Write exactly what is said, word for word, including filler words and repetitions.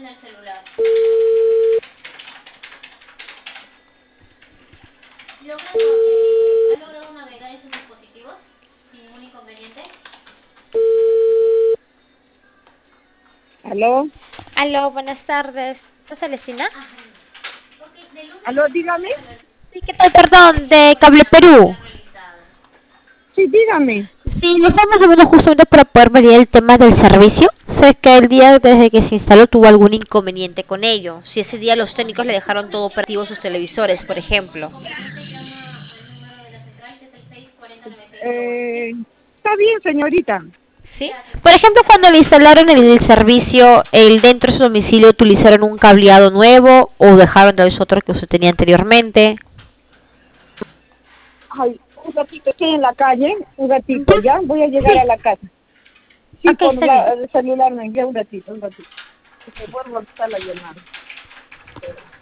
el celular. ¿Logrado, eh, ¿Has logrado navegar esos dispositivos sin ningún inconveniente? ¿Aló? Aló, buenas tardes. ¿Estás Celestina? Ajá. Ok, de lunes ¿Aló? Dígame. a las Sí, ¿qué tal? Perdón, de Cable Perú. realizado. Sí, dígame. Sí, lo estamos llamando justamente para poder validar el tema del servicio. Sé que el día desde que se instaló tuvo algún inconveniente con ello. Si ese día los técnicos le dejaron todo operativo a sus televisores, por ejemplo. Nuevamente llama al número de la central, que es el seis cuarenta noventa y ocho once, ¿sí? Eh, está bien, señorita. ¿Sí? Gracias, Por señor. ejemplo, cuando le instalaron el servicio, el dentro de su domicilio, ¿utilizaron un cableado nuevo o dejaron tal vez otro que usted tenía anteriormente? Ay, un ratito estoy en la calle, un ratito, Ya. ¿ya? Voy a llegar Sí. a la casa. Sí, Ok, por está bien. la, el celular, me ya un ratito, un ratito. Que se vuelva a estar la llamada.